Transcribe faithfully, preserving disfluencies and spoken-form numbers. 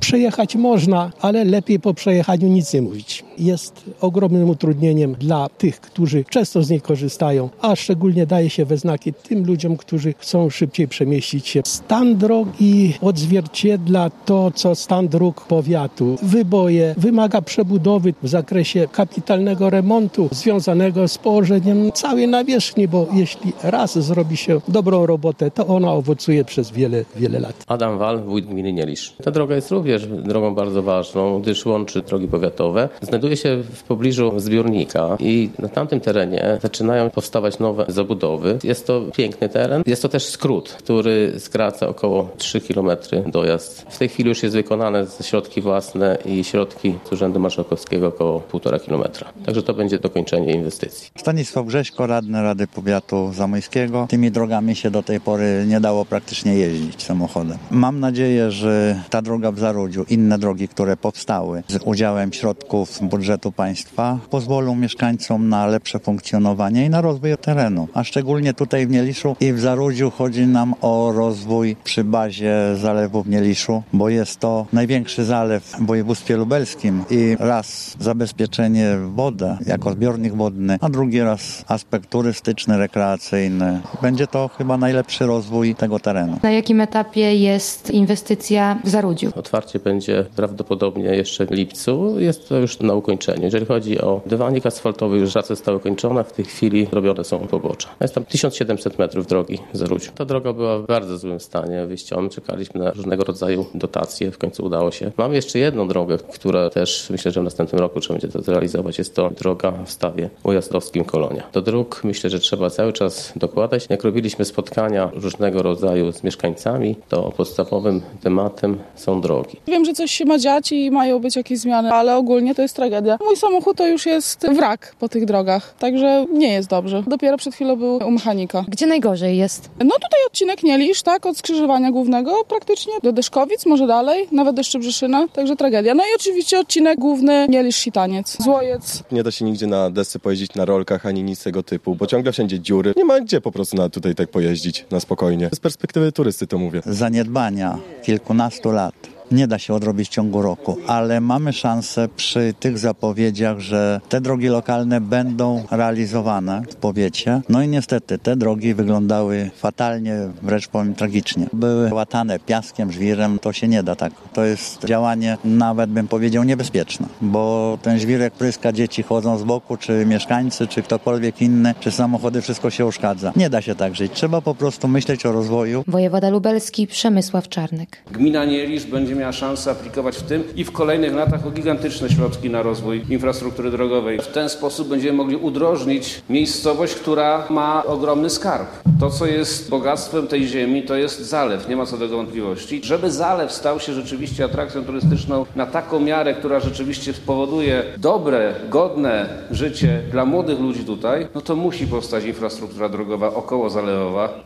Przejechać można, ale lepiej po przejechaniu nic nie mówić. Jest ogromnym utrudnieniem dla tych, którzy często z niej korzystają, a szczególnie daje się we znaki tym ludziom, którzy chcą szybciej przemieścić się. Stan drogi odzwierciedla to, co stan dróg powiatu. Wyboje, wymaga przebudowy w zakresie kapitalnego remontu związanego z położeniem całej nawierzchni, bo jeśli raz zrobi się dobrą robotę, to ona owocuje przez wiele, wiele lat. Adam Wal, wójt gminy Nielisz. Ta droga jest również drogą bardzo ważną, gdyż łączy drogi powiatowe. Znajduje się w pobliżu zbiornika i na tamtym terenie zaczynają powstawać nowe zabudowy. Jest to piękny teren. Jest to też skrót, który skraca około trzy kilometry dojazd. W tej chwili już jest wykonane ze środki własne i środki z Urzędu Marszałkowskiego około półtora kilometra. Także to będzie dokończenie inwestycji. Stanisław Grześko, radny Rady Powiatu Zamojskiego. Tymi drogami się do tej pory nie dało praktycznie jeździć samochodem. Mam nadzieję, że ta droga w Zarudziu, inne drogi, które powstały z udziałem środków budżetu państwa, pozwolą mieszkańcom na lepsze funkcjonowanie i na rozwój terenu. A szczególnie tutaj w Nieliszu i w Zarudziu chodzi nam o rozwój przy bazie zalewu w Nieliszu, bo jest to największy zalew w województwie lubelskim i raz zabezpieczenie wody jako zbiornik wodny, a drugi raz aspekt turystyczny, rekreacyjny. Będzie to chyba najlepszy rozwój tego terenu. Na jakim etapie jest inwestycja w Zarudziu? Otwarcie będzie prawdopodobnie jeszcze w lipcu. Jest to już na ukończeniu. Jeżeli chodzi o dywanik asfaltowy, już prace zostały kończone. W tej chwili robione są pobocza. Jest tam tysiąc siedemset metrów drogi w Zarudziu. Ta droga była w bardzo złym stanie wyjściowym. Czekaliśmy na różnego rodzaju dotacje. W końcu udało się. Mamy jeszcze jedną drogę, która też myślę, że w następnym roku trzeba będzie to zrealizować. Jest to droga w stawie ujazdowskim Kolonia. Do dróg myślę, że trzeba cały czas dokładać. Jak robiliśmy spotkania różnego rodzaju z mieszkańcami, to podstawowym tematem są drogi. Wiem, że coś się ma dziać i mają być jakieś zmiany, ale ogólnie to jest tragedia. Mój samochód to już jest wrak po tych drogach, także nie jest dobrze. Dopiero przed chwilą był u mechanika. Gdzie najgorzej jest? No tutaj odcinek Nielisz, tak, od skrzyżowania głównego praktycznie do Deszkowic, może dalej, nawet do Szczebrzeszyna, także tragedia. No i oczywiście odcinek główny Nielisz-Sitaniec, Złojec. Nie da się nigdzie na desce pojeździć, na rolkach, ani nic tego typu, bo ciągle wszędzie dziury. Nie ma gdzie po prostu na tutaj tak pojeździć na spokojnie. Z perspektywy turysty to mówię. Zaniedbania kilkunastu lat nie da się odrobić w ciągu roku, ale mamy szansę przy tych zapowiedziach, że te drogi lokalne będą realizowane w powiecie. No i niestety te drogi wyglądały fatalnie, wręcz powiem tragicznie. Były łatane piaskiem, żwirem, to się nie da tak. To jest działanie, nawet bym powiedział, niebezpieczne, bo ten żwirek pryska, dzieci chodzą z boku, czy mieszkańcy, czy ktokolwiek inny, czy samochody, wszystko się uszkadza. Nie da się tak żyć. Trzeba po prostu myśleć o rozwoju. Wojewoda lubelski Przemysław Czarnek. Gmina Nielisz będzie miała szansę aplikować w tym i w kolejnych latach o gigantyczne środki na rozwój infrastruktury drogowej. W ten sposób będziemy mogli udrożnić miejscowość, która ma ogromny skarb. To, co jest bogactwem tej ziemi, to jest zalew, nie ma co do tego wątpliwości. Żeby zalew stał się rzeczywiście atrakcją turystyczną na taką miarę, która rzeczywiście spowoduje dobre, godne życie dla młodych ludzi tutaj, no to musi powstać infrastruktura drogowa okołozalewowa.